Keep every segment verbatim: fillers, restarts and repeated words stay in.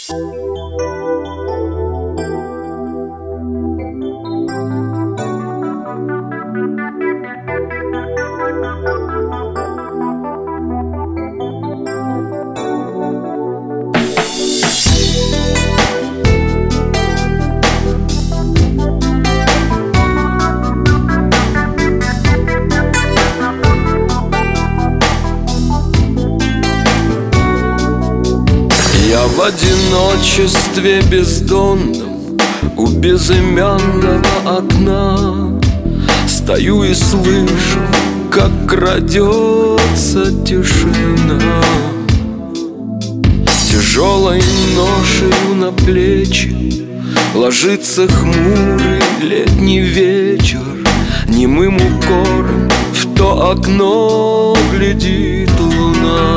Я в одиночестве бездонном у безымянного окна стою и слышу, как крадется тишина. Тяжелой ношею на плечи ложится хмурый летний вечер. Немым укором в то окно глядит луна.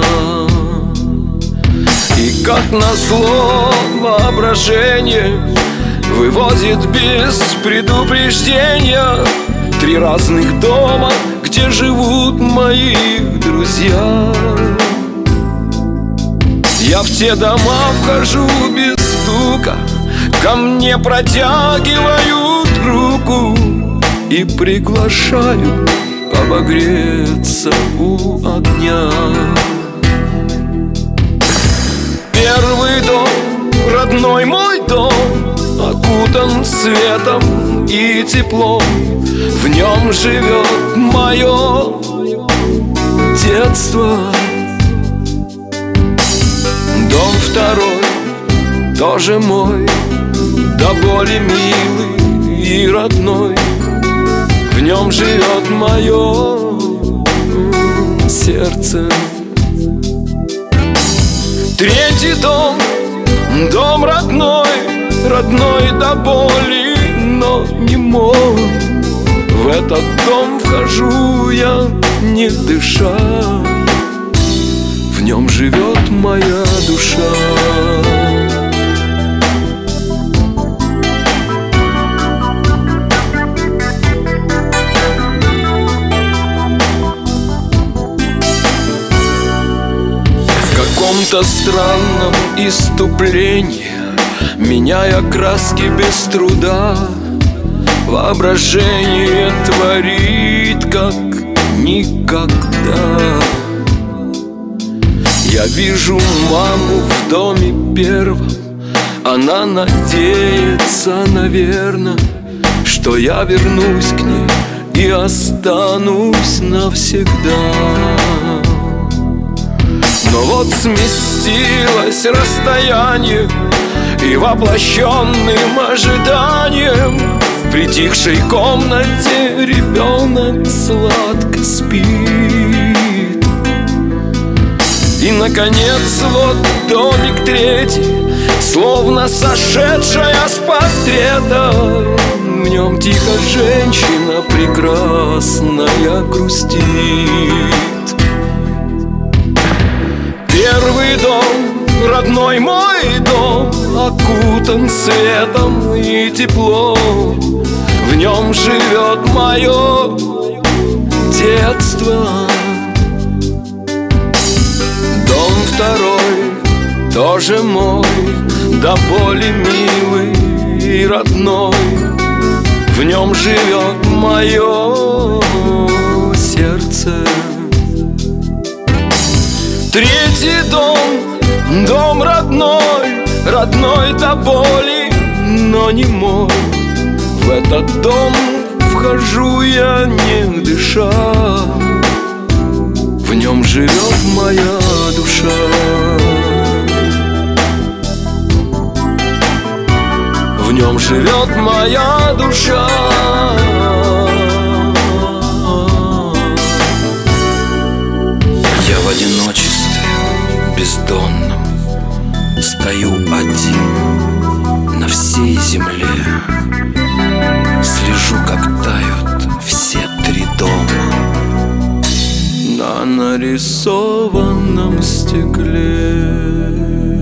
И как назло воображение вывозит без предупреждения три разных дома, где живут мои друзья. Я в те дома вхожу без стука, ко мне протягивают руку и приглашают обогреться у огня. Первый дом, родной мой дом, окутан светом и теплом. В нем живет мое детство. Дом второй, тоже мой, до боли милый и родной. В нем живет мое сердце. Третий дом, дом родной, родной до боли, но не мой. В этот дом вхожу я, не дыша. В нем живет моя душа. В каком-то странном иступлении, меняя краски без труда, воображение творит как никогда. Я вижу маму в доме первом. Она надеется, наверно, что я вернусь к ней и останусь навсегда. Но вот сместилось расстояние, и воплощенным ожиданием в притихшей комнате ребенок сладко спит. И, наконец, вот домик третий, словно сошедшая с портрета. В нем тихо женщина прекрасная грустит. Первый дом, родной мой дом, окутан светом и теплом. В нем живет мое детство. Дом второй, тоже мой, до боли милый и родной. В нем живет мое сердце. Третий дом, дом родной, родной до боли, но не мой. В этот дом вхожу я, не дыша. В нем живет моя душа. В нем живет моя душа. Я в одиночестве бездонном стою один на всей земле. Слежу, как тают все три дома на нарисованном стекле.